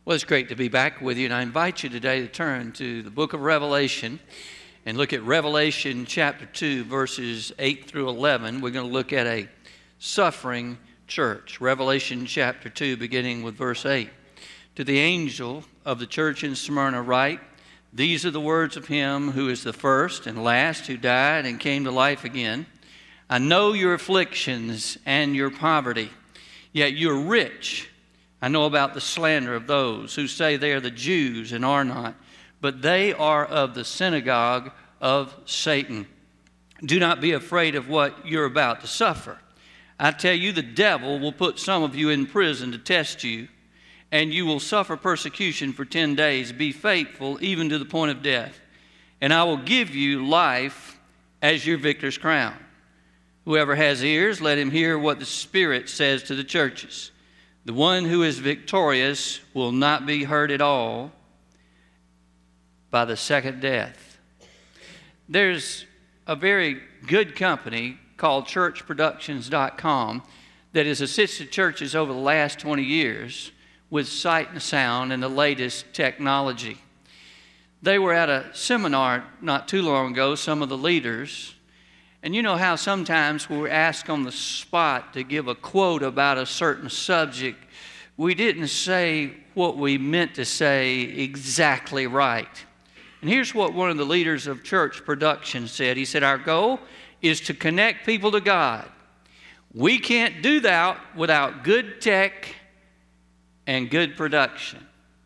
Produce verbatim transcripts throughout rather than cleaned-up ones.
Well, it's great to be back with you, and I invite you today to turn to the book of Revelation and look at Revelation chapter two, verses eight through eleven. We're going to look at a suffering church. Revelation chapter two, beginning with verse eight. To the angel of the church in Smyrna write, these are the words of him who is the first and last, who died and came to life again. I know your afflictions and your poverty, yet you're rich. I know about the slander of those who say they are the Jews and are not, but they are of the synagogue of Satan. Do not be afraid of what you're about to suffer. I tell you, the devil will put some of you in prison to test you, and you will suffer persecution for ten days. Be faithful even to the point of death, and I will give you life as your victor's crown. Whoever has ears, let him hear what the Spirit says to the churches. The one who is victorious will not be hurt at all by the second death. There's a very good company called church productions dot com that has assisted churches over the last twenty years with sight and sound and the latest technology. They were at a seminar not too long ago, some of the leaders, and you know how sometimes we're asked on the spot to give a quote about a certain subject, we didn't say what we meant to say exactly right. And here's what one of the leaders of Church Production said. He said, our goal is to connect people to God. We can't do that without good tech and good production.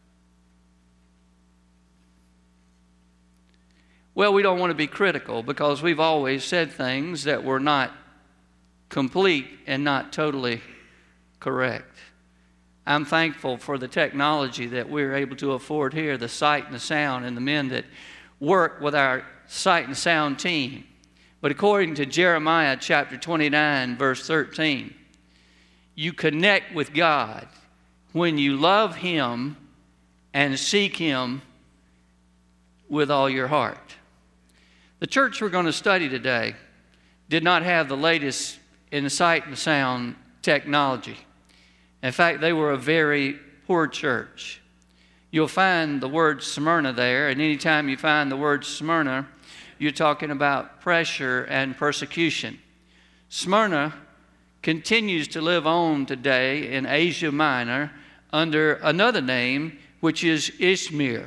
Well, we don't want to be critical because we've always said things that were not complete and not totally correct. I'm thankful for the technology that we're able to afford here, the sight and the sound, and the men that work with our sight and sound team. But according to Jeremiah chapter twenty-nine, verse thirteen, you connect with God when you love Him and seek Him with all your heart. The church we're going to study today did not have the latest in sight and sound technology. In fact, they were a very poor church. You'll find the word Smyrna there, and anytime you find the word Smyrna, you're talking about pressure and persecution. Smyrna continues to live on today in Asia Minor under another name, which is Izmir.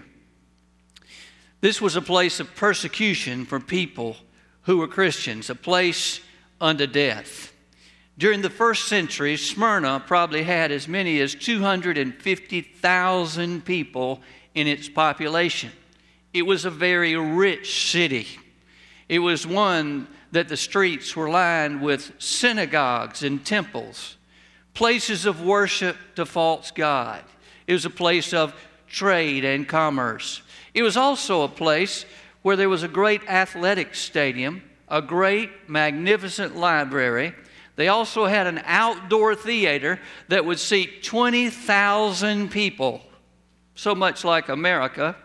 This was a place of persecution for people who were Christians, a place unto death. During the first century, Smyrna probably had as many as two hundred fifty thousand people in its population. It was a very rich city. It was one that the streets were lined with synagogues and temples, places of worship to false god. It was a place of trade and commerce. It was also a place where there was a great athletic stadium, a great magnificent library. They also had an outdoor theater that would seat twenty thousand people, so much like America.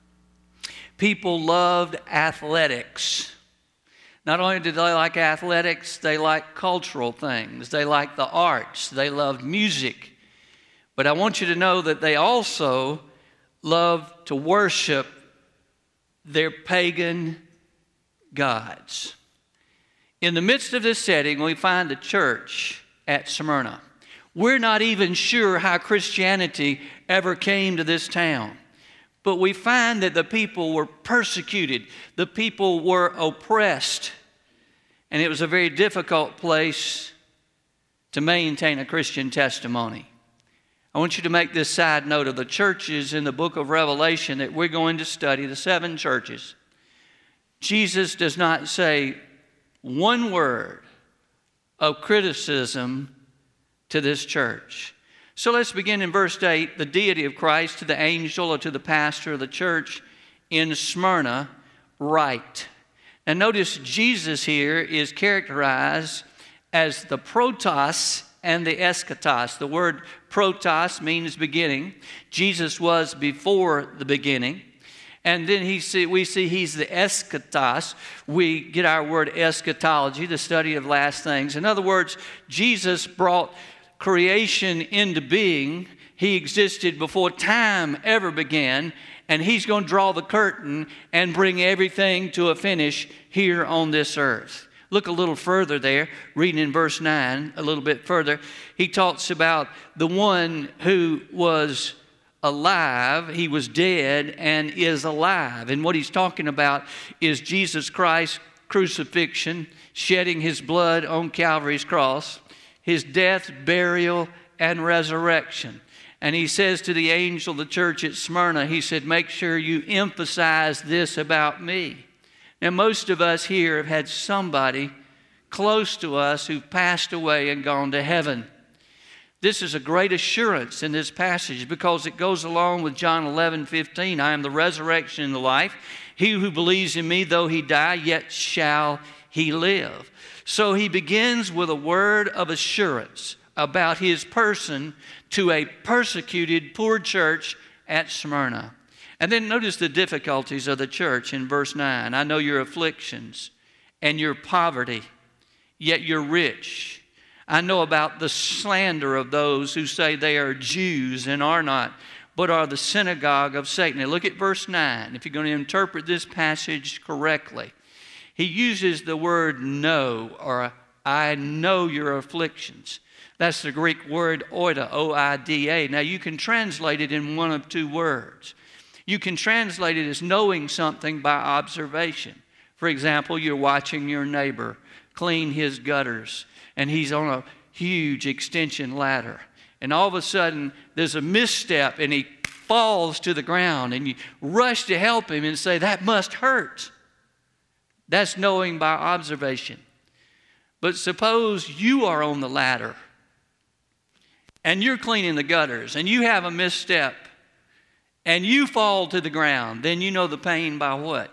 People loved athletics. Not only did they like athletics, they liked cultural things. They liked the arts. They loved music. But I want you to know that they also loved to worship their pagan gods. In the midst of this setting, we find the church at Smyrna. We're not even sure how Christianity ever came to this town. But we find that the people were persecuted. The people were oppressed. And it was a very difficult place to maintain a Christian testimony. I want you to make this side note of the churches in the book of Revelation that we're going to study, the seven churches. Jesus does not say one word of criticism to this church. So let's begin in verse eight, the deity of Christ to the angel or to the pastor of the church in Smyrna write. And notice Jesus here is characterized as the protos and the eschatos. The word protos means beginning. Jesus was before the beginning. And then he see, we see he's the eschatos. We get our word eschatology, the study of last things. In other words, Jesus brought creation into being. He existed before time ever began, and he's going to draw the curtain and bring everything to a finish here on this earth. Look a little further there, reading in verse nine, a little bit further. He talks about the one who was alive, he was dead and is alive. And what he's talking about is Jesus Christ's crucifixion, shedding his blood on Calvary's cross, his death, burial, and resurrection. And he says to the angel of the church at Smyrna, he said, make sure you emphasize this about me. Now, most of us here have had somebody close to us who passed away and gone to heaven. This is a great assurance in this passage because it goes along with John eleven fifteen. I am the resurrection and the life. He who believes in me, though he die, yet shall he live. So he begins with a word of assurance about his person to a persecuted poor church at Smyrna. And then notice the difficulties of the church in verse nine. I know your afflictions and your poverty, yet you're rich. I know about the slander of those who say they are Jews and are not, but are the synagogue of Satan. Now look at verse nine. If you're going to interpret this passage correctly, he uses the word know, or I know your afflictions. That's the Greek word oida, O I D A. Now you can translate it in one of two words. You can translate it as knowing something by observation. For example, you're watching your neighbor clean his gutters, and he's on a huge extension ladder. And all of a sudden, there's a misstep, and he falls to the ground, and you rush to help him and say, that must hurt. That's knowing by observation. But suppose you are on the ladder, and you're cleaning the gutters, and you have a misstep, and you fall to the ground, then you know the pain by what?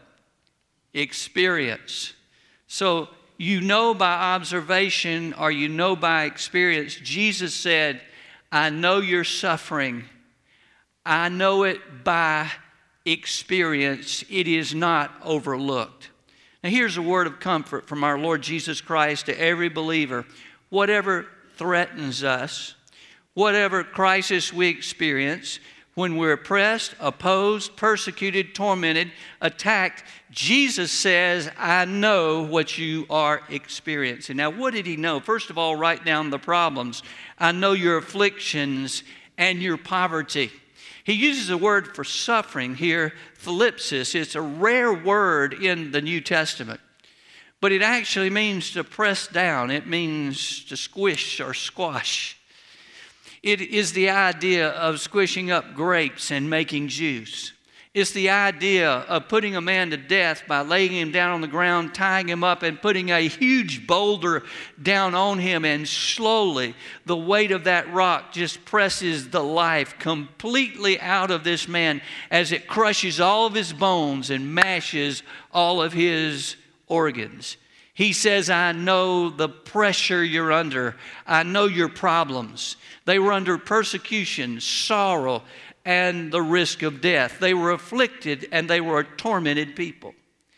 Experience. So you know by observation, or you know by experience. Jesus said, I know you're suffering. I know it by experience. It is not overlooked. Now here's a word of comfort from our Lord Jesus Christ to every believer. Whatever threatens us, whatever crisis we experience, when we're oppressed, opposed, persecuted, tormented, attacked, Jesus says, I know what you are experiencing. Now, what did he know? First of all, write down the problems. I know your afflictions and your poverty. He uses a word for suffering here, thlipsis. It's a rare word in the New Testament, but it actually means to press down. It means to squish or squash. It is the idea of squishing up grapes and making juice. It's the idea of putting a man to death by laying him down on the ground, tying him up, and putting a huge boulder down on him, and slowly the weight of that rock just presses the life completely out of this man as it crushes all of his bones and mashes all of his organs. He says, I know the pressure you're under. I know your problems. They were under persecution, sorrow, and the risk of death. They were afflicted and they were a tormented people.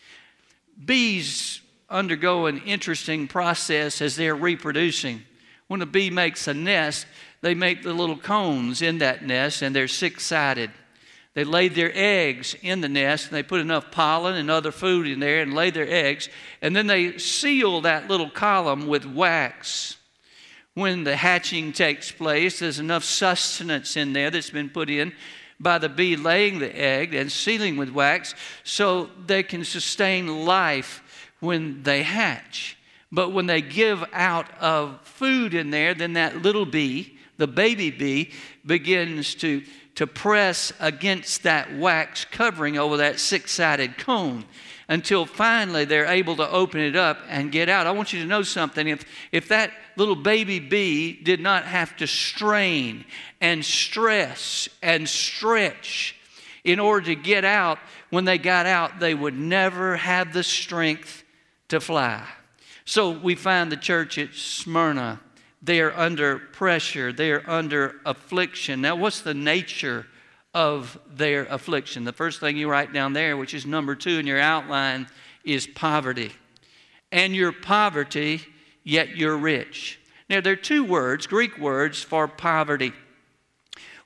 Bees undergo an interesting process as they're reproducing. When a bee makes a nest, they make the little cones in that nest, and they're six-sided. They lay their eggs in the nest, and they put enough pollen and other food in there and lay their eggs, and then they seal that little column with wax. When the hatching takes place, there's enough sustenance in there that's been put in by the bee laying the egg and sealing with wax so they can sustain life when they hatch. But when they give out of food in there, then that little bee, the baby bee, begins to, to press against that wax covering over that six-sided cone, until finally they're able to open it up and get out. I want you to know something. If, if that little baby bee did not have to strain and stress and stretch in order to get out, when they got out, they would never have the strength to fly. So we find the church at Smyrna. They are under pressure. They are under affliction. Now, what's the nature of their affliction? The first thing you write down there, which is number two in your outline, is poverty. And your poverty, yet you're rich. Now, there are two words, Greek words, for poverty.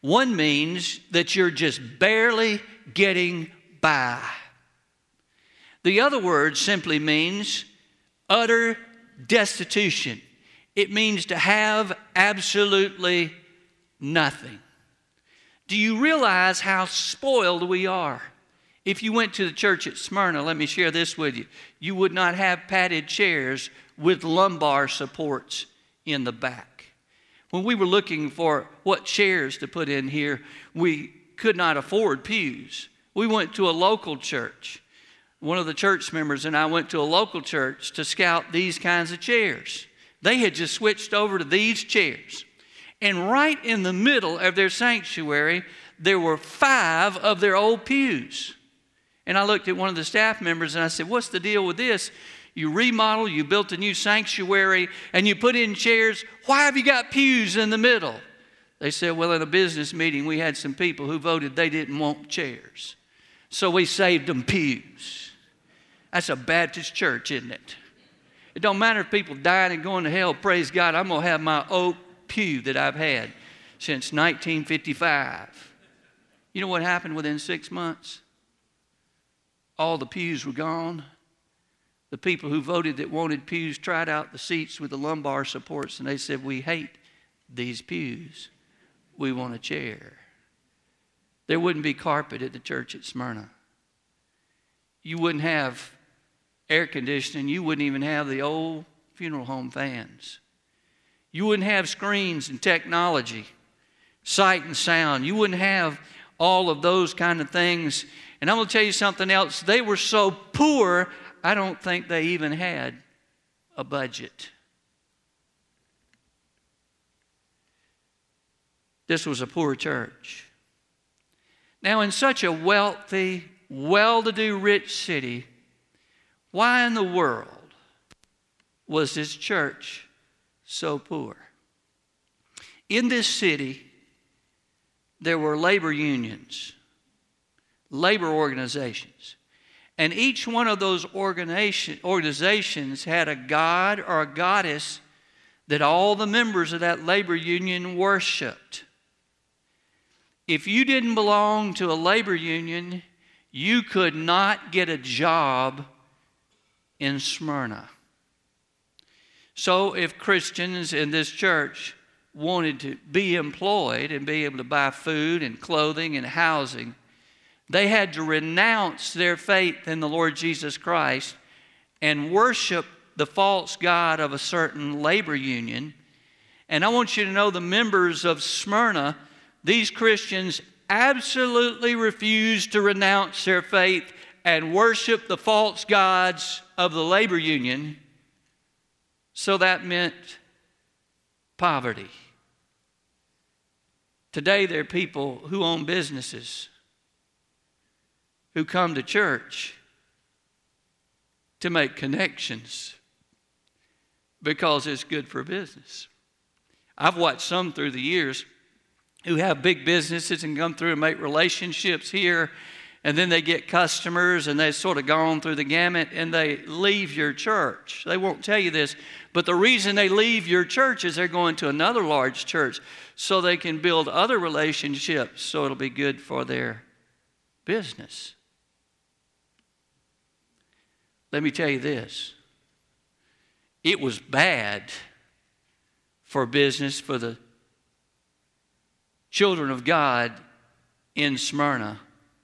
One means that you're just barely getting by. The other word simply means utter destitution. It means to have absolutely nothing. Do you realize how spoiled we are? If you went to the church at Smyrna, let me share this with you. You would not have padded chairs with lumbar supports in the back. When we were looking for what chairs to put in here, we could not afford pews. We went to a local church. One of the church members and I went to a local church to scout these kinds of chairs. They had just switched over to these chairs. And right in the middle of their sanctuary, there were five of their old pews. And I looked at one of the staff members and I said, what's the deal with this? You remodel, you built a new sanctuary, and you put in chairs. Why have you got pews in the middle? They said, well, in a business meeting, we had some people who voted they didn't want chairs. So we saved them pews. That's a Baptist church, isn't it? It don't matter if people dying and going to hell, praise God, I'm going to have my oak pew that I've had since nineteen fifty-five. You know what happened within six months? All the pews were gone. The people who voted that wanted pews tried out the seats with the lumbar supports, and they said, we hate these pews. We want a chair. There wouldn't be carpet at the church at Smyrna. You wouldn't have air conditioning. You wouldn't even have the old funeral home fans. You wouldn't have screens and technology, sight and sound. You wouldn't have all of those kind of things. And I'm going to tell you something else. They were so poor, I don't think they even had a budget. This was a poor church. Now, in such a wealthy, well-to-do, rich city, why in the world was this church so poor? In this city, there were labor unions, labor organizations. And each one of those organization, organizations had a god or a goddess that all the members of that labor union worshiped. If you didn't belong to a labor union, you could not get a job in Smyrna. So if Christians in this church wanted to be employed and be able to buy food and clothing and housing, they had to renounce their faith in the Lord Jesus Christ and worship the false god of a certain labor union. And I want you to know, the members of Smyrna, these Christians absolutely refused to renounce their faith and worship the false gods of the labor union. So that meant poverty. Today there are people who own businesses who come to church to make connections because it's good for business. I've watched some through the years who have big businesses and come through and make relationships here, and then they get customers and they've sort of gone through the gamut and they leave your church. They won't tell you this, but the reason they leave your church is they're going to another large church so they can build other relationships so it'll be good for their business. Let me tell you this. It was bad for business for the children of God in Smyrna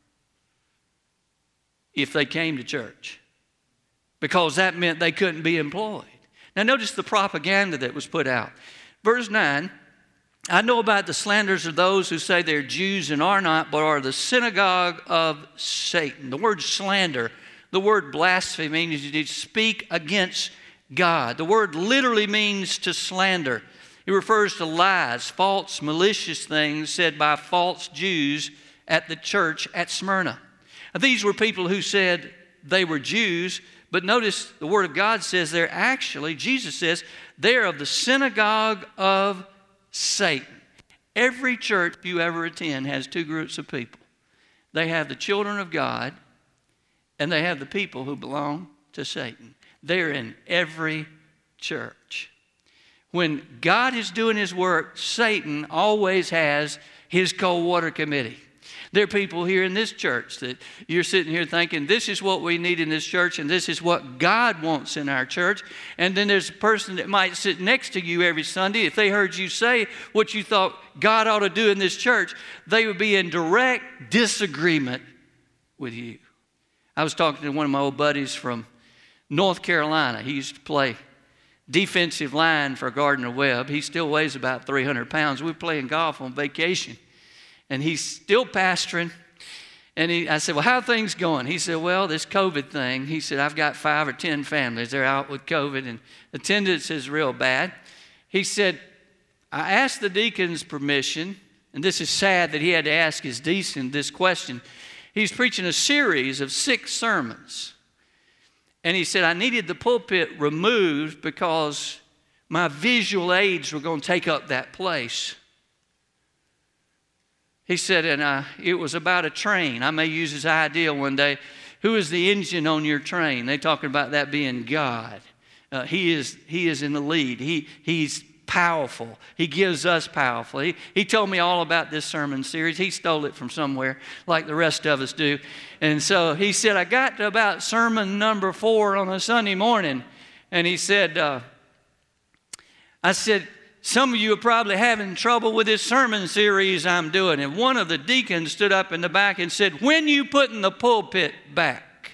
if they came to church, because that meant they couldn't be employed. Now notice the propaganda that was put out. Verse nine, I know about the slanders of those who say they're Jews and are not, but are the synagogue of Satan. The word slander, the word blasphemy means you speak against God. The word literally means to slander. It refers to lies, false, malicious things said by false Jews at the church at Smyrna. Now, these were people who said they were Jews, but notice the Word of God says they're actually, Jesus says, they're of the synagogue of Satan. Every church you ever attend has two groups of people. They have the children of God, and they have the people who belong to Satan. They're in every church. When God is doing His work, Satan always has his cold water committee. There are people here in this church that you're sitting here thinking, this is what we need in this church, and this is what God wants in our church. And then there's a person that might sit next to you every Sunday. If they heard you say what you thought God ought to do in this church, they would be in direct disagreement with you. I was talking to one of my old buddies from North Carolina. He used to play defensive line for Gardner Webb. He still weighs about three hundred pounds. We were playing golf on vacation. And he's still pastoring. And he, I said, well, how are things going? He said, well, this COVID thing. He said, I've got five or ten families. They're out with COVID, and attendance is real bad. He said, I asked the deacons permission, and this is sad that he had to ask his deacon this question. He's preaching a series of six sermons. And he said, I needed the pulpit removed because my visual aids were going to take up that place. He said, and uh, it was about a train. I may use his idea one day. Who is the engine on your train? They're talking about that being God. Uh, he is He is in the lead. He He's powerful. He gives us powerful. He, he told me all about this sermon series. He stole it from somewhere like the rest of us do. And so he said, I got to about sermon number four on a Sunday morning. And he said, uh, I said, some of you are probably having trouble with this sermon series I'm doing. And one of the deacons stood up in the back and said, when you putting the pulpit back?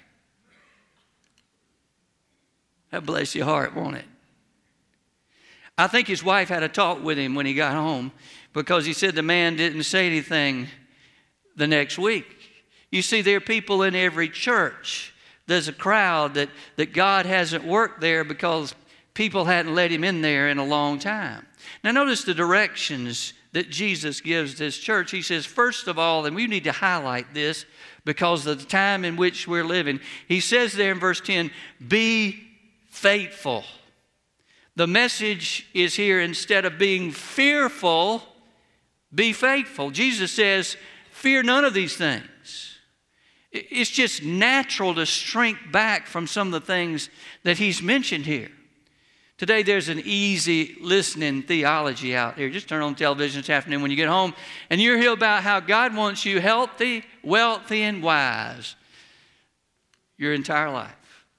That bless your heart, won't it? I think his wife had a talk with him when he got home because he said the man didn't say anything the next week. You see, there are people in every church. There's a crowd that, that God hasn't worked there because people hadn't let him in there in a long time. Now notice the directions that Jesus gives this church. He says, first of all, and we need to highlight this because of the time in which we're living. He says there in verse ten, be faithful. The message is here, instead of being fearful, be faithful. Jesus says, fear none of these things. It's just natural to shrink back from some of the things that he's mentioned here. Today there's an easy listening theology out there. Just turn on television this afternoon when you get home and you hear about how God wants you healthy, wealthy, and wise your entire life.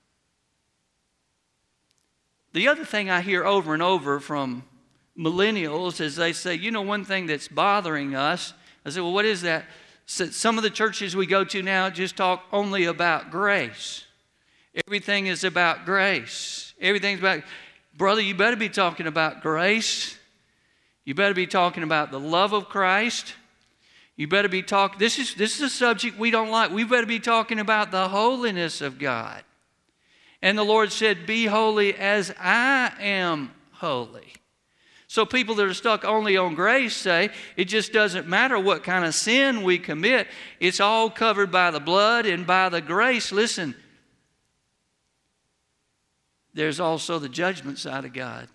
The other thing I hear over and over from millennials is they say, you know, one thing that's bothering us. I say, well, what is that? So some of the churches we go to now just talk only about grace. Everything is about grace. Everything's about, brother, you better be talking about grace. You better be talking about the love of Christ. You better be talking, this is, this is a subject we don't like. We better be talking about the holiness of God. And the Lord said, be holy as I am holy. So people that are stuck only on grace say, it just doesn't matter what kind of sin we commit. It's all covered by the blood and by the grace. Listen, there's also the judgment side of God.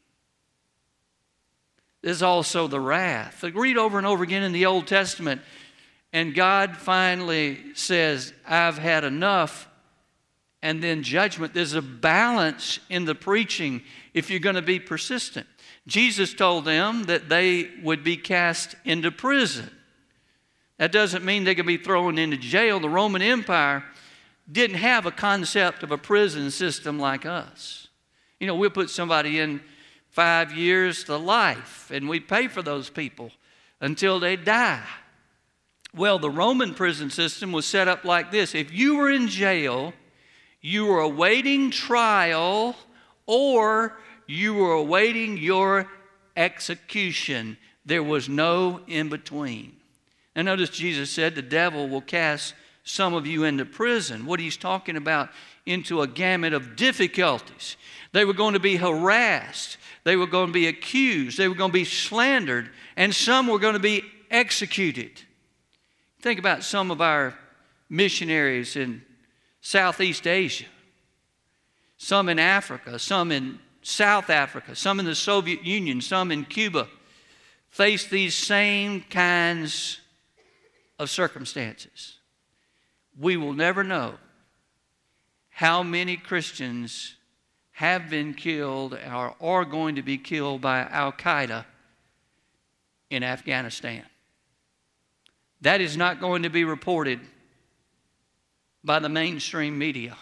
There's also the wrath. Read over and over again in the Old Testament, and God finally says, I've had enough. And then judgment. There's a balance in the preaching if you're going to be persistent. Jesus told them that they would be cast into prison. That doesn't mean they could be thrown into jail. The Roman Empire didn't have a concept of a prison system like us. You know, we'll put somebody in five years to life, and we pay for those people until they die. Well, the Roman prison system was set up like this. If you were in jail, you were awaiting trial, or you were awaiting your execution. There was no in between. Now notice Jesus said the devil will cast some of you into prison. What he's talking about, into a gamut of difficulties. They were going to be harassed. They were going to be accused. They were going to be slandered. And some were going to be executed. Think about some of our missionaries in Southeast Asia, some in Africa, some in South Africa, some in the Soviet Union, some in Cuba, face these same kinds of circumstances. We will never know how many Christians have been killed or are going to be killed by Al-Qaeda in Afghanistan. That is not going to be reported by the mainstream media.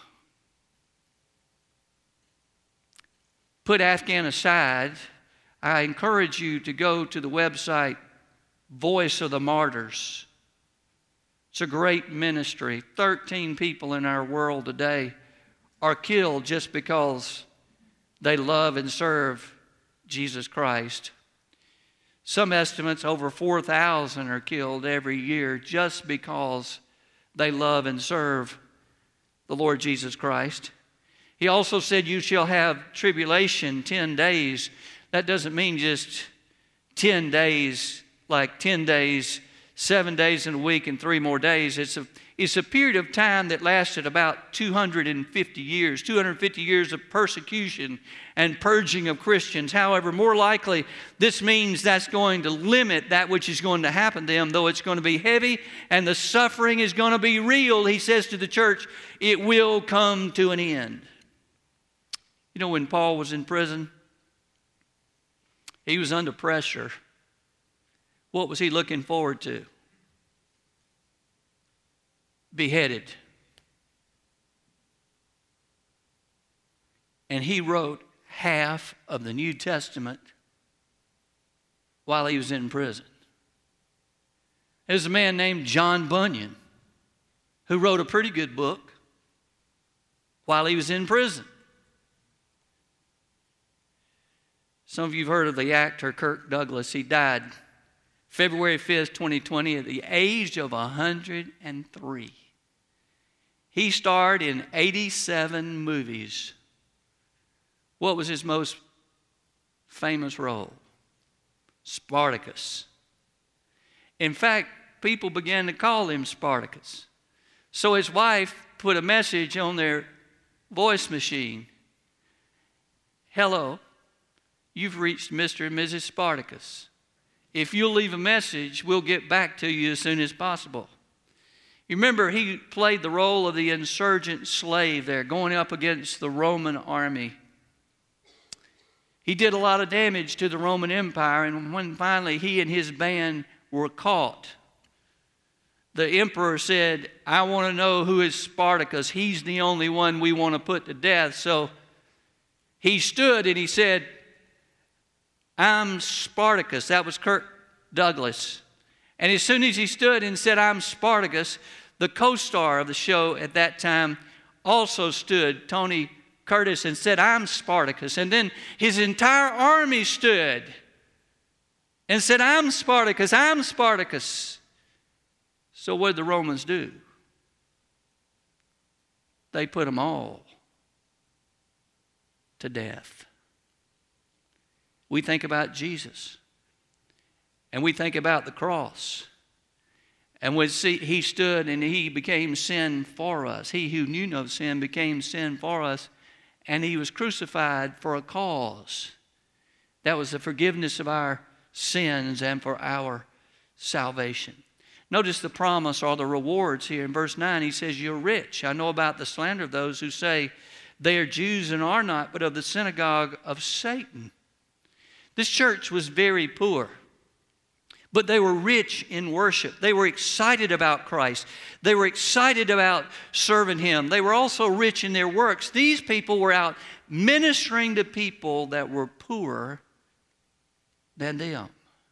Put Afghan aside, I encourage you to go to the website Voice of the Martyrs. It's a great ministry. Thirteen people in our world today are killed just because they love and serve Jesus Christ. Some estimates over four thousand are killed every year just because they love and serve the Lord Jesus Christ. He also said, you shall have tribulation ten days. That doesn't mean just ten days, like ten days, seven days in a week and three more days. It's a, it's a period of time that lasted about two hundred fifty years, two hundred fifty years of persecution and purging of Christians. However, more likely, this means that's going to limit that which is going to happen to them, though it's going to be heavy and the suffering is going to be real. He says to the church, it will come to an end. You know, when Paul was in prison, he was under pressure. What was he looking forward to? Beheaded. And he wrote half of the New Testament while he was in prison. There's a man named John Bunyan who wrote a pretty good book while he was in prison. Some of you have heard of the actor Kirk Douglas. He died February fifth, twenty twenty, at the age of one hundred three. He starred in eighty-seven movies. What was his most famous role? Spartacus. In fact, people began to call him Spartacus. So his wife put a message on their voice machine. Hello, you've reached Mister and Missus Spartacus. If you'll leave a message, we'll get back to you as soon as possible. You remember, he played the role of the insurgent slave there, going up against the Roman army. He did a lot of damage to the Roman Empire, and when finally he and his band were caught, the emperor said, I want to know who is Spartacus. He's the only one we want to put to death. So he stood and he said, I'm Spartacus. That was Kirk Douglas. And as soon as he stood and said, I'm Spartacus, the co-star of the show at that time also stood, Tony Curtis, and said, I'm Spartacus. And then his entire army stood and said, I'm Spartacus, I'm Spartacus. So what did the Romans do? They put them all to death. We think about Jesus, and we think about the cross. And when he stood and he became sin for us, he who knew no sin became sin for us, and he was crucified for a cause. That was the forgiveness of our sins and for our salvation. Notice the promise or the rewards here in verse nine. He says, you're rich. I know about the slander of those who say they are Jews and are not, but of the synagogue of Satan. This church was very poor, but they were rich in worship. They were excited about Christ. They were excited about serving Him. They were also rich in their works. These people were out ministering to people that were poorer than them.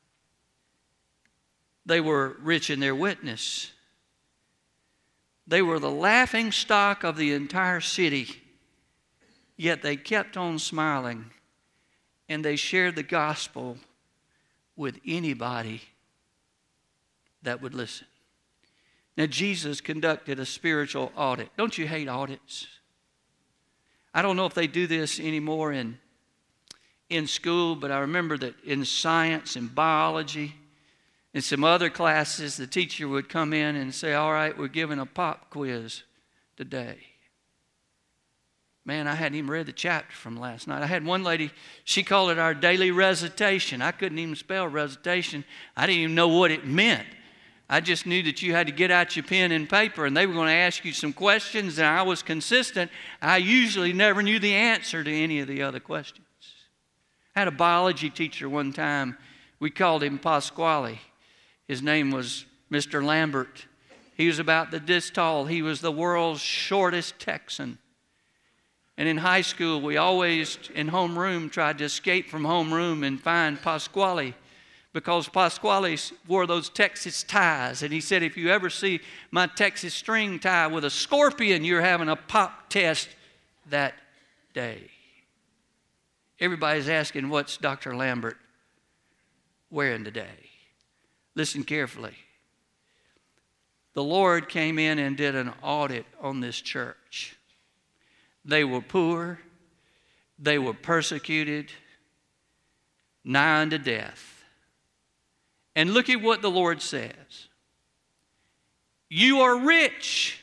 They were rich in their witness. They were the laughing stock of the entire city, yet they kept on smiling. And they shared the gospel with anybody that would listen. Now, Jesus conducted a spiritual audit. Don't you hate audits? I don't know if they do this anymore in, in school, but I remember that in science and biology and some other classes, the teacher would come in and say, all right, we're giving a pop quiz today. Man, I hadn't even read the chapter from last night. I had one lady, she called it our daily recitation. I couldn't even spell recitation. I didn't even know what it meant. I just knew that you had to get out your pen and paper, and they were going to ask you some questions, and I was consistent. I usually never knew the answer to any of the other questions. I had a biology teacher one time. We called him Pasquale. His name was Mister Lambert, he was about this tall. He was the world's shortest Texan. And in high school, we always, in homeroom, tried to escape from homeroom and find Pasquale, because Pasquale wore those Texas ties. And he said, if you ever see my Texas string tie with a scorpion, you're having a pop test that day. Everybody's asking, what's Doctor Lambert wearing today? Listen carefully. The Lord came in and did an audit on this church. They were poor. They were persecuted, nigh unto death. And look at what the Lord says. You are rich.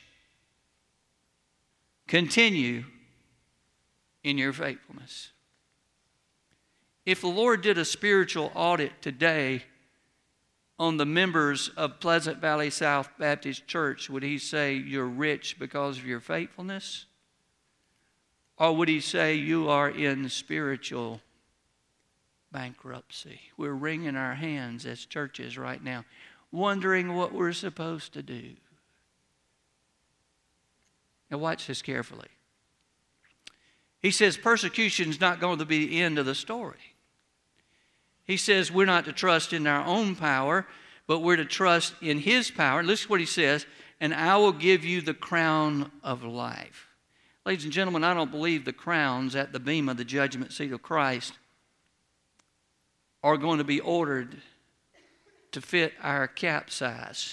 Continue in your faithfulness. If the Lord did a spiritual audit today on the members of Pleasant Valley South Baptist Church, would He say you're rich because of your faithfulness? Or would He say you are in spiritual bankruptcy? We're wringing our hands as churches right now, wondering what we're supposed to do. Now watch this carefully. He says persecution is not going to be the end of the story. He says we're not to trust in our own power, but we're to trust in His power. Listen to what He says, and I will give you the crown of life. Ladies and gentlemen, I don't believe the crowns at the beam of the judgment seat of Christ are going to be ordered to fit our cap size.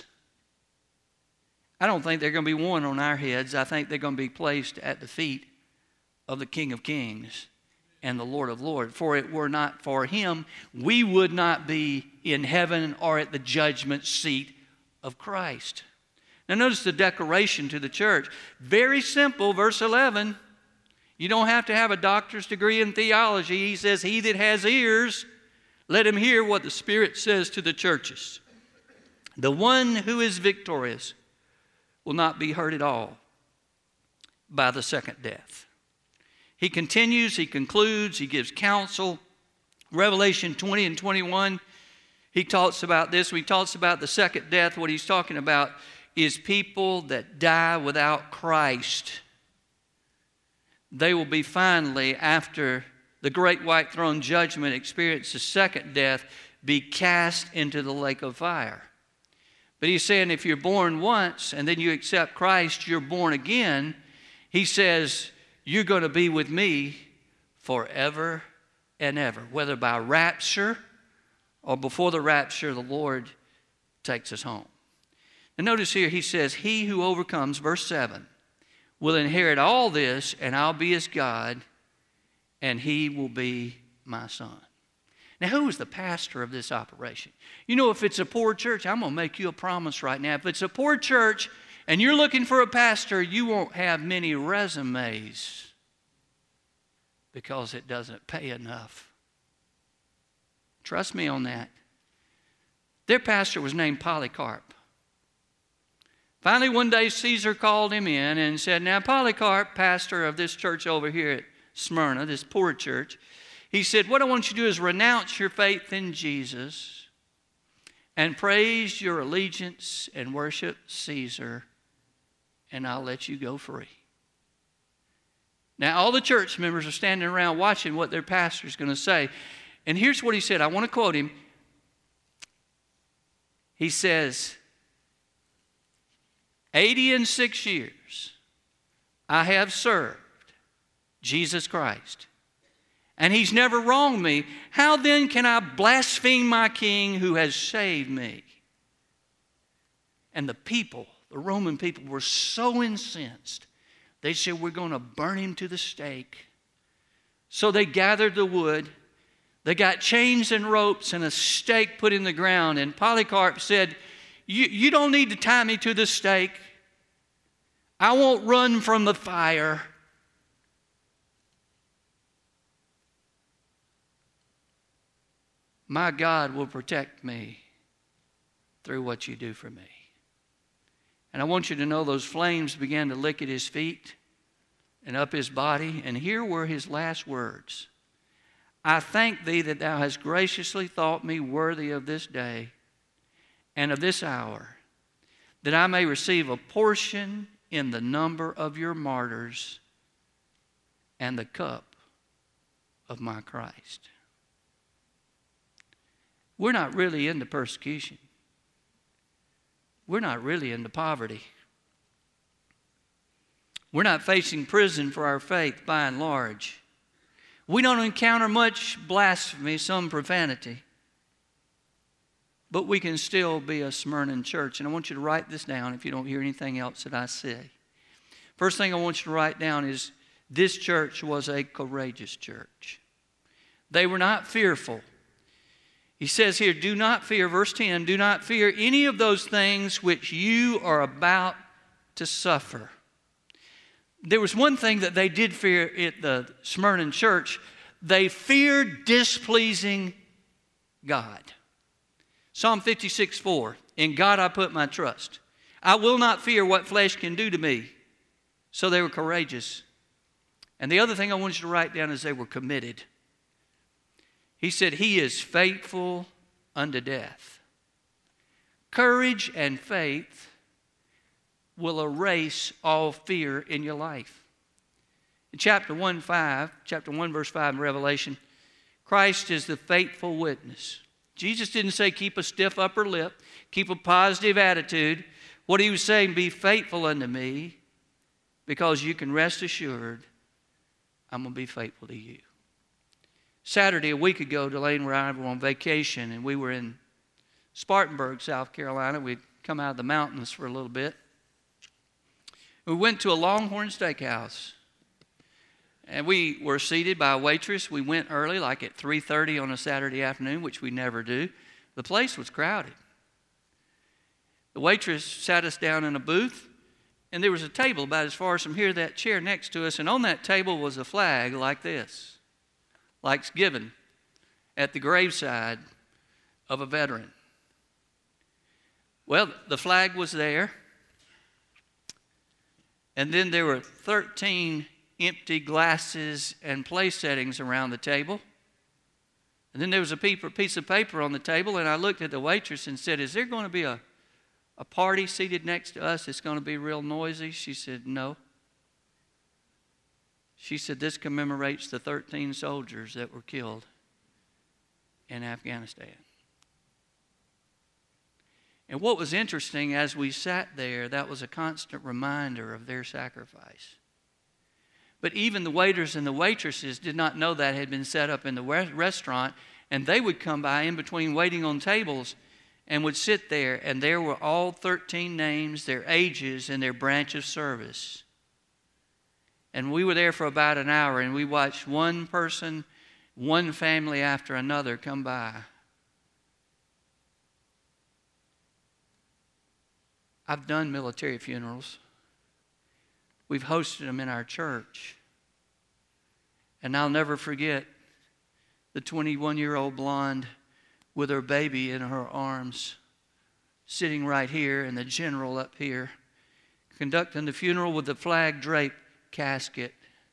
I don't think they're going to be worn on our heads. I think they're going to be placed at the feet of the King of Kings and the Lord of Lords. For it were not for Him, we would not be in heaven or at the judgment seat of Christ. Now notice the declaration to the church. Very simple, verse eleven. You don't have to have a doctor's degree in theology. He says, he that has ears, let him hear what the Spirit says to the churches. The one who is victorious will not be hurt at all by the second death. He continues, he concludes, he gives counsel. Revelation twenty and twenty-one, he talks about this. He talks about the second death. What he's talking about is people that die without Christ. They will be finally, after the great white throne judgment, experience the second death, be cast into the lake of fire. But he's saying if you're born once and then you accept Christ, you're born again. He says, you're going to be with me forever and ever, whether by rapture or before the rapture, the Lord takes us home. And notice here, he says, he who overcomes, verse seven, will inherit all this, and I'll be his God, and he will be my son. Now, who is the pastor of this operation? You know, if it's a poor church, I'm going to make you a promise right now. If it's a poor church and you're looking for a pastor, you won't have many resumes because it doesn't pay enough. Trust me on that. Their pastor was named Polycarp. Finally, one day, Caesar called him in and said, now, Polycarp, pastor of this church over here at Smyrna, this poor church, he said, what I want you to do is renounce your faith in Jesus and praise your allegiance and worship Caesar, and I'll let you go free. Now, all the church members are standing around watching what their pastor is going to say. And here's what he said. I want to quote him. He says, eighty and six years I have served Jesus Christ, and he's never wronged me. How then can I blaspheme my king who has saved me? And the people, the Roman people, were so incensed. They said, we're going to burn him to the stake. So they gathered the wood. They got chains and ropes and a stake put in the ground. And Polycarp said, you, you don't need to tie me to the stake. I won't run from the fire. My God will protect me through what you do for me. And I want you to know those flames began to lick at his feet and up his body. And here were his last words. I thank thee that thou hast graciously thought me worthy of this day and of this hour that I may receive a portion in the number of your martyrs and the cup of my Christ. We're not really into persecution. We're not really into poverty. We're not facing prison for our faith by and large. We don't encounter much blasphemy, some profanity. But we can still be a Smyrna church. And I want you to write this down if you don't hear anything else that I say. First thing I want you to write down is this church was a courageous church. They were not fearful. He says here, do not fear, verse ten, do not fear any of those things which you are about to suffer. There was one thing that they did fear at the Smyrna church. They feared displeasing God. Psalm fifty-six four, in God I put my trust. I will not fear what flesh can do to me. So they were courageous. And the other thing I want you to write down is they were committed. He said, he is faithful unto death. Courage and faith will erase all fear in your life. In chapter one, five, chapter one, verse five in Revelation, Christ is the faithful witness. Jesus didn't say keep a stiff upper lip, keep a positive attitude. What he was saying, be faithful unto me, because you can rest assured I'm going to be faithful to you. Saturday, a week ago, Delaney and I were on vacation, and we were in Spartanburg, South Carolina. We'd come out of the mountains for a little bit. We went to a Longhorn Steakhouse, and we were seated by a waitress. We went early, like at three thirty on a Saturday afternoon, which we never do. The place was crowded. The waitress sat us down in a booth, and there was a table about as far as from here, that chair next to us, and on that table was a flag like this, like's given at the graveside of a veteran. Well, the flag was there, and then there were thirteen empty glasses and place settings around the table. And then there was a piece of paper on the table, and I looked at the waitress and said, is there going to be a, a party seated next to us that's going to be real noisy? She said, no. She said, this commemorates the thirteen soldiers that were killed in Afghanistan. And what was interesting, as we sat there, that was a constant reminder of their sacrifice. But even the waiters and the waitresses did not know that had been set up in the restaurant, and they would come by in between waiting on tables and would sit there, and there were all thirteen names, their ages, and their branch of service. And we were there for about an hour, and we watched one person, one family after another come by. I've done military funerals. We've hosted them in our church. And I'll never forget the twenty-one-year-old blonde with her baby in her arms, sitting right here, and the general up here, conducting the funeral with the flag draped casket.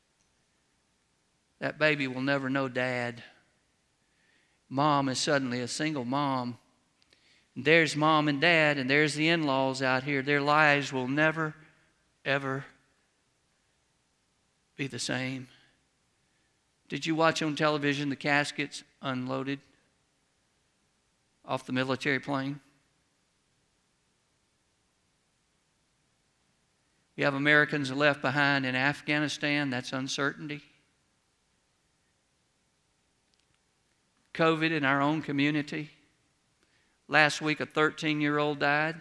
That baby will never know Dad. Mom is suddenly a single mom. And there's Mom and Dad, and there's the in-laws out here. Their lives will never, ever be the same. Did you watch on television the caskets unloaded off the military plane? You have Americans left behind in Afghanistan. That's uncertainty. COVID in our own community. Last week, a thirteen-year-old died.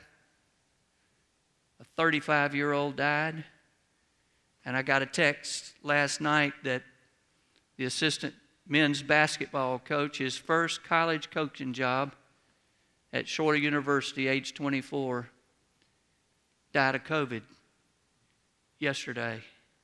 A thirty-five-year-old died. And I got a text last night that the assistant men's basketball coach, his first college coaching job at Shorter University, age twenty-four, died of COVID yesterday.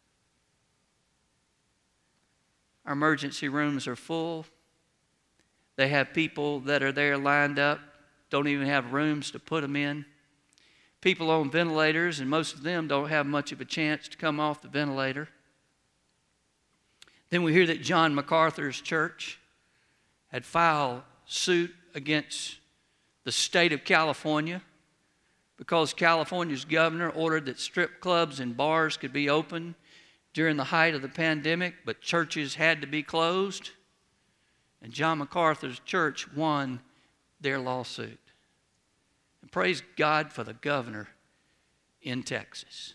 Our emergency rooms are full. They have people that are there lined up, don't even have rooms to put them in. People on ventilators, and most of them don't have much of a chance to come off the ventilator. Then we hear that John MacArthur's church had filed suit against the state of California because California's governor ordered that strip clubs and bars could be open during the height of the pandemic, but churches had to be closed. And John MacArthur's church won their lawsuit. And praise God for the governor in Texas.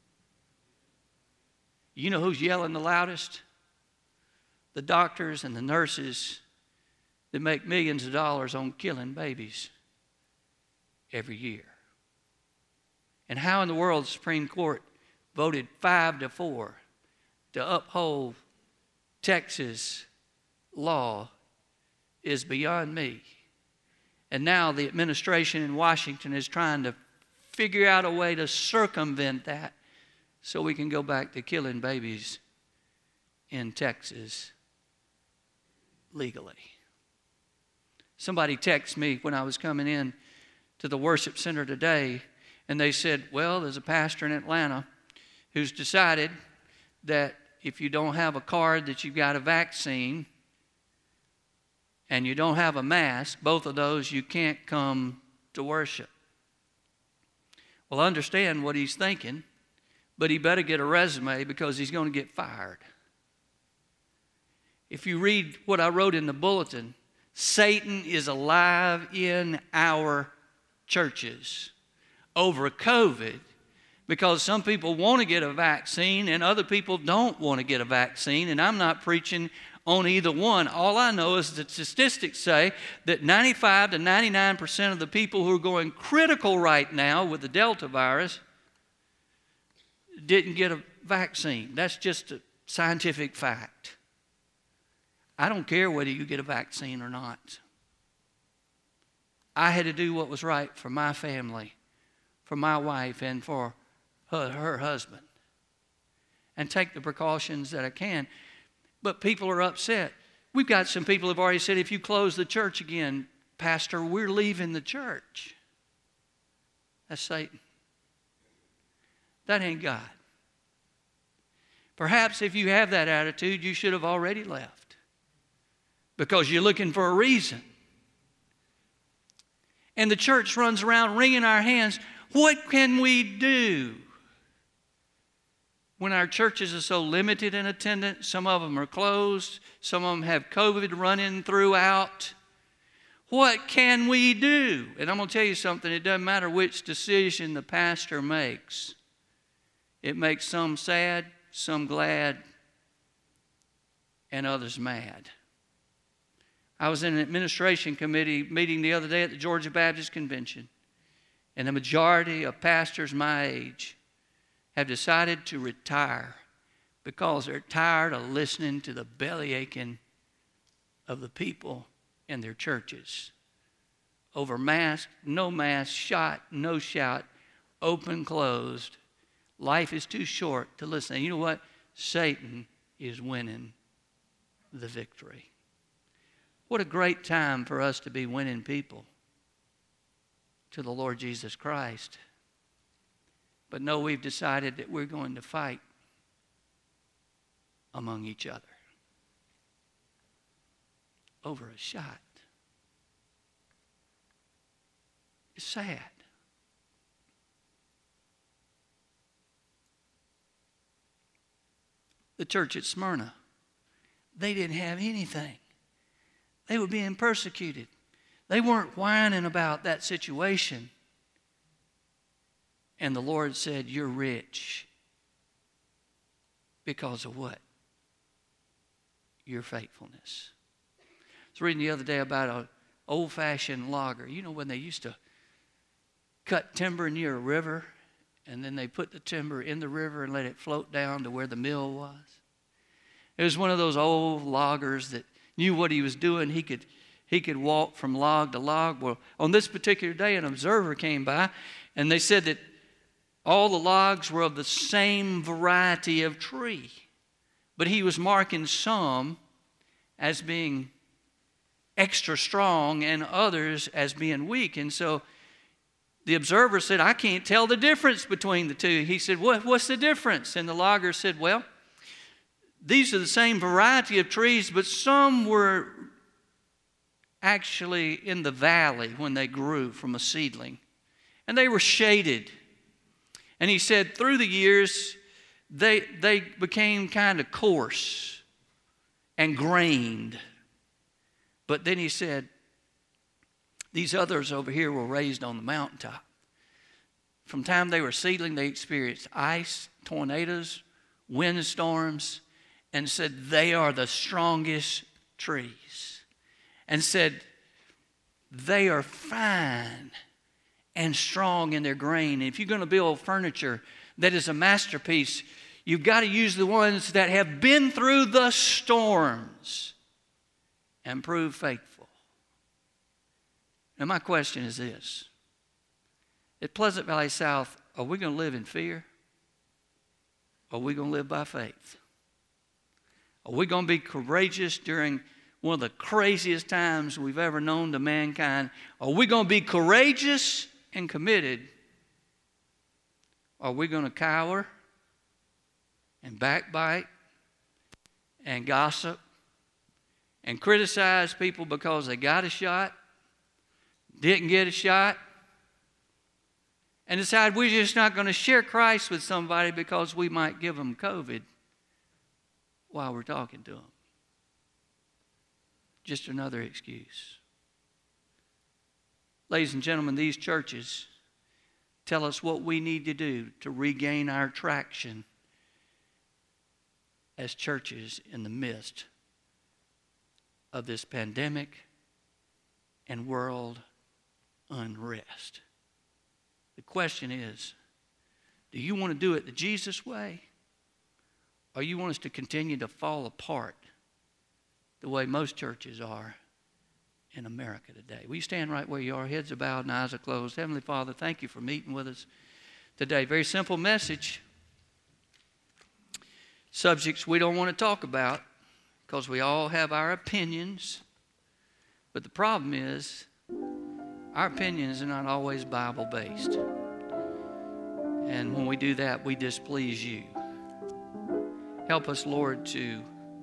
You know who's yelling the loudest? The doctors and the nurses that make millions of dollars on killing babies every year. And how in the world the Supreme Court voted five to four to uphold Texas law is beyond me. And now the administration in Washington is trying to figure out a way to circumvent that so we can go back to killing babies in Texas legally. Somebody texted me when I was coming in to the worship center today, and they said, well, there's a pastor in Atlanta who's decided that if you don't have a card that you've got a vaccine and you don't have a mask, both of those, you can't come to worship. Well, I understand what he's thinking, but he better get a resume because he's going to get fired. If you read what I wrote in the bulletin, Satan is alive in our churches over COVID because some people want to get a vaccine and other people don't want to get a vaccine, and I'm not preaching on either one. All I know is that statistics say that ninety-five to ninety-nine percent of the people who are going critical right now with the Delta virus didn't get a vaccine. That's just a scientific fact. I don't care whether you get a vaccine or not. I had to do what was right for my family, for my wife, and for her, her husband, and take the precautions that I can. But people are upset. We've got some people who have already said, if you close the church again, Pastor, we're leaving the church. That's Satan. That ain't God. Perhaps if you have that attitude, you should have already left because you're looking for a reason. And the church runs around wringing our hands. What can we do? When our churches are so limited in attendance, some of them are closed, some of them have COVID running throughout. What can we do? And I'm going to tell you something, it doesn't matter which decision the pastor makes. It makes some sad, some glad, and others mad. I was in an administration committee meeting the other day at the Georgia Baptist Convention, and the majority of pastors my age have decided to retire because they're tired of listening to the belly aching of the people in their churches over mask, no mask, shot, no shot, open, closed. Life is too short to listen. And you know what? Satan is winning the victory. What a great time for us to be winning people to the Lord Jesus Christ. But no, we've decided that we're going to fight among each other over a shot. It's sad. The church at Smyrna, they didn't have anything. They were being persecuted. They weren't whining about that situation. And the Lord said, you're rich. Because of what? Your faithfulness. I was reading the other day about an old-fashioned logger. You know when they used to cut timber near a river, and then they put the timber in the river and let it float down to where the mill was? It was one of those old loggers that knew what he was doing. He could, he could walk from log to log. Well, on this particular day, an observer came by, and they said that all the logs were of the same variety of tree. But he was marking some as being extra strong and others as being weak. And so the observer said, I can't tell the difference between the two. He said, what, what's the difference? And the logger said, well, these are the same variety of trees, but some were actually in the valley when they grew from a seedling. And they were shaded. And he said through the years, they, they became kind of coarse and grained. But then he said, these others over here were raised on the mountaintop. From the time they were seedling, they experienced ice, tornadoes, windstorms, and said they are the strongest trees. And said they are fine and strong in their grain. And if you're going to build furniture that is a masterpiece, you've got to use the ones that have been through the storms and prove faithful. Now my question is this. At Pleasant Valley South, are we going to live in fear? Or are we going to live by faith? Are we going to be courageous during one of the craziest times we've ever known to mankind? Are we going to be courageous and committed? Are we going to cower and backbite and gossip and criticize people because they got a shot, didn't get a shot, and decide we're just not going to share Christ with somebody because we might give them COVID while we're talking to them? Just another excuse. Ladies and gentlemen, these churches tell us what we need to do to regain our traction as churches in the midst of this pandemic and world unrest. The question is, do you want to do it the Jesus way? Or you want us to continue to fall apart the way most churches are in America today? Will you stand right where you are, heads are bowed and eyes are closed? Heavenly Father, thank you for meeting with us today. Very simple message. Subjects we don't want to talk about because we all have our opinions. But the problem is, our opinions are not always Bible-based. And when we do that, we displease you. Help us, Lord, to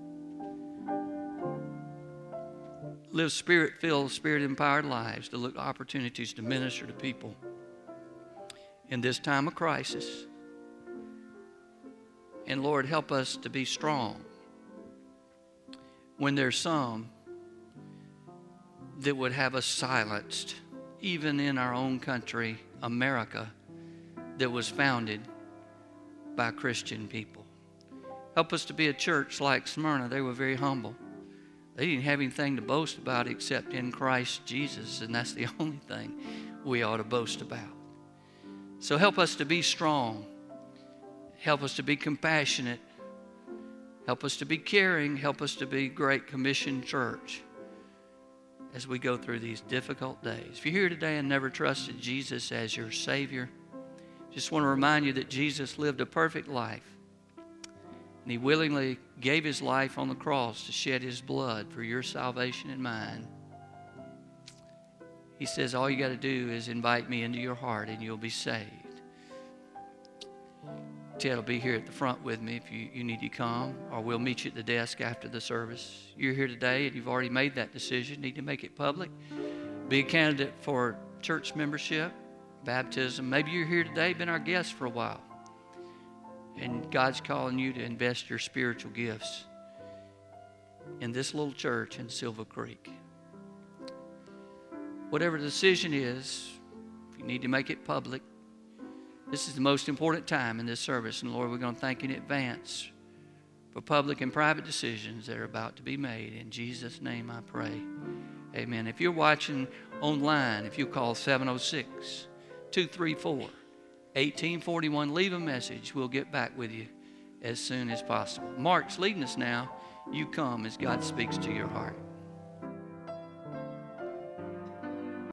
live Spirit-filled, Spirit-empowered lives, to look opportunities to minister to people in this time of crisis. And Lord, help us to be strong when there's some that would have us silenced, even in our own country, America, that was founded by Christian people. Help us to be a church like Smyrna. They were very humble. They didn't have anything to boast about except in Christ Jesus, and that's the only thing we ought to boast about. So help us to be strong. Help us to be compassionate. Help us to be caring. Help us to be Great Commission church as we go through these difficult days. If you're here today and never trusted Jesus as your Savior, just want to remind you that Jesus lived a perfect life. And He willingly gave His life on the cross to shed His blood for your salvation and mine. He says all you got to do is invite me into your heart and you'll be saved. Ted will be here at the front with me if you, you need to come, or we'll meet you at the desk after the service. You're here today and you've already made that decision, need to make it public. Be a candidate for church membership, baptism. Maybe you're here today, been our guest for a while, and God's calling you to invest your spiritual gifts in this little church in Silver Creek. Whatever the decision is, if you need to make it public, this is the most important time in this service. And Lord, we're going to thank you in advance for public and private decisions that are about to be made. In Jesus' name I pray. Amen. If you're watching online, if you call seven oh six, two three four, one eight four one, leave a message. We'll get back with you as soon as possible. Mark's leading us now. You come as God speaks to your heart.